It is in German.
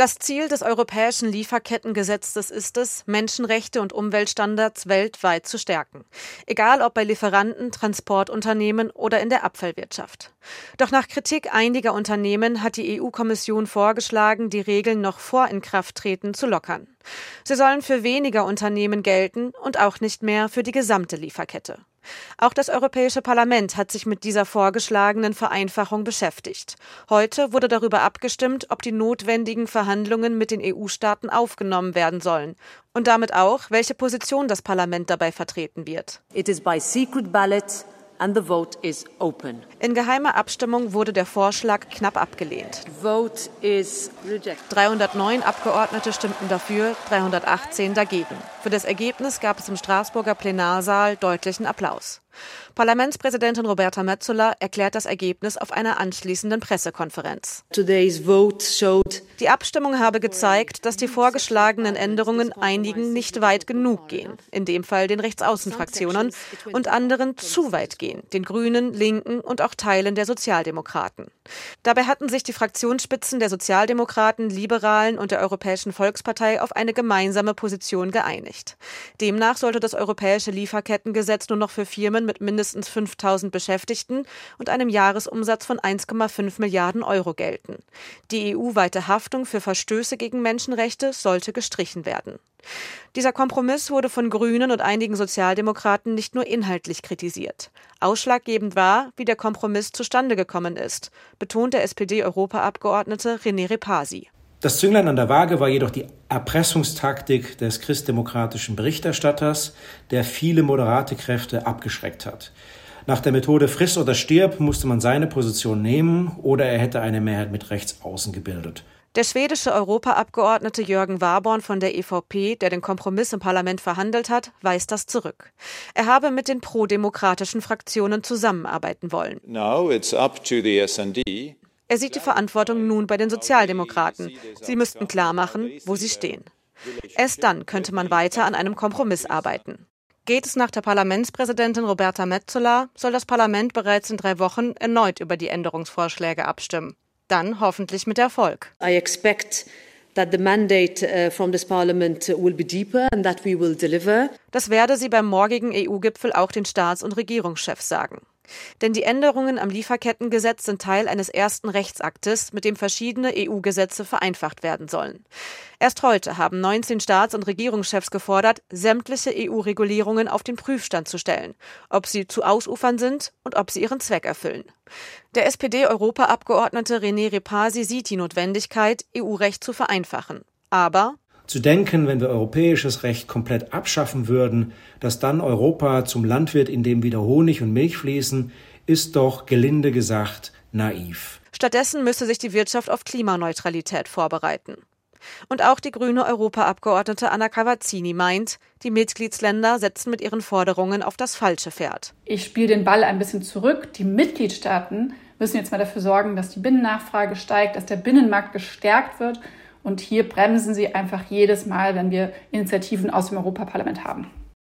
Das Ziel des europäischen Lieferkettengesetzes ist es, Menschenrechte und Umweltstandards weltweit zu stärken. Egal ob bei Lieferanten, Transportunternehmen oder in der Abfallwirtschaft. Doch nach Kritik einiger Unternehmen hat die EU-Kommission vorgeschlagen, die Regeln noch vor Inkrafttreten zu lockern. Sie sollen für weniger Unternehmen gelten und auch nicht mehr für die gesamte Lieferkette. Auch das Europäische Parlament hat sich mit dieser vorgeschlagenen Vereinfachung beschäftigt. Heute wurde darüber abgestimmt, ob die notwendigen Verhandlungen mit den EU-Staaten aufgenommen werden sollen und damit auch, welche Position das Parlament dabei vertreten wird. It is by secret ballot and the vote is open. In geheimer Abstimmung wurde der Vorschlag knapp abgelehnt. Vote is rejected. 309 Abgeordnete stimmten dafür, 318 dagegen. Für das Ergebnis gab es im Straßburger Plenarsaal deutlichen Applaus. Parlamentspräsidentin Roberta Metsola erklärt das Ergebnis auf einer anschließenden Pressekonferenz. Today's vote showed Die Abstimmung habe gezeigt, dass die vorgeschlagenen Änderungen einigen nicht weit genug gehen, in dem Fall den Rechtsaußenfraktionen, und anderen zu weit gehen, den Grünen, Linken und auch Teilen der Sozialdemokraten. Dabei hatten sich die Fraktionsspitzen der Sozialdemokraten, Liberalen und der Europäischen Volkspartei auf eine gemeinsame Position geeinigt. Demnach sollte das europäische Lieferkettengesetz nur noch für Firmen mit mindestens 5.000 Beschäftigten und einem Jahresumsatz von 1,5 Milliarden Euro gelten. Die EU-weite Haftung für Verstöße gegen Menschenrechte sollte gestrichen werden. Dieser Kompromiss wurde von Grünen und einigen Sozialdemokraten nicht nur inhaltlich kritisiert. Ausschlaggebend war, wie der Kompromiss zustande gekommen ist, betont der SPD-Europaabgeordnete René Repasi. Das Zünglein an der Waage war jedoch die Erpressungstaktik des christdemokratischen Berichterstatters, der viele moderate Kräfte abgeschreckt hat. Nach der Methode Friss oder stirb musste man seine Position nehmen oder er hätte eine Mehrheit mit Rechtsaußen gebildet. Der schwedische Europaabgeordnete Jörgen Warborn von der EVP, der den Kompromiss im Parlament verhandelt hat, weist das zurück. Er habe mit den prodemokratischen Fraktionen zusammenarbeiten wollen. Now it's up to the SD. Er sieht die Verantwortung nun bei den Sozialdemokraten. Sie müssten klarmachen, wo sie stehen. Erst dann könnte man weiter an einem Kompromiss arbeiten. Geht es nach der Parlamentspräsidentin Roberta Metsola, soll das Parlament bereits in 3 Wochen erneut über die Änderungsvorschläge abstimmen. Dann hoffentlich mit Erfolg. I expect that the mandate from this parliament will be deeper and that we will deliver. Das werde sie beim morgigen EU-Gipfel auch den Staats- und Regierungschefs sagen. Denn die Änderungen am Lieferkettengesetz sind Teil eines ersten Rechtsaktes, mit dem verschiedene EU-Gesetze vereinfacht werden sollen. Erst heute haben 19 Staats- und Regierungschefs gefordert, sämtliche EU-Regulierungen auf den Prüfstand zu stellen, ob sie zu ausufern sind und ob sie ihren Zweck erfüllen. Der SPD-Europaabgeordnete René Repasi sieht die Notwendigkeit, EU-Recht zu vereinfachen. Aber zu denken, wenn wir europäisches Recht komplett abschaffen würden, dass dann Europa zum Land wird, in dem wieder Honig und Milch fließen, ist doch, gelinde gesagt, naiv. Stattdessen müsse sich die Wirtschaft auf Klimaneutralität vorbereiten. Und auch die grüne Europaabgeordnete Anna Cavazzini meint, die Mitgliedsländer setzen mit ihren Forderungen auf das falsche Pferd. Ich spiele den Ball ein bisschen zurück. Die Mitgliedstaaten müssen jetzt mal dafür sorgen, dass die Binnennachfrage steigt, dass der Binnenmarkt gestärkt wird. Und hier bremsen sie einfach jedes Mal, wenn wir Initiativen aus dem Europaparlament haben.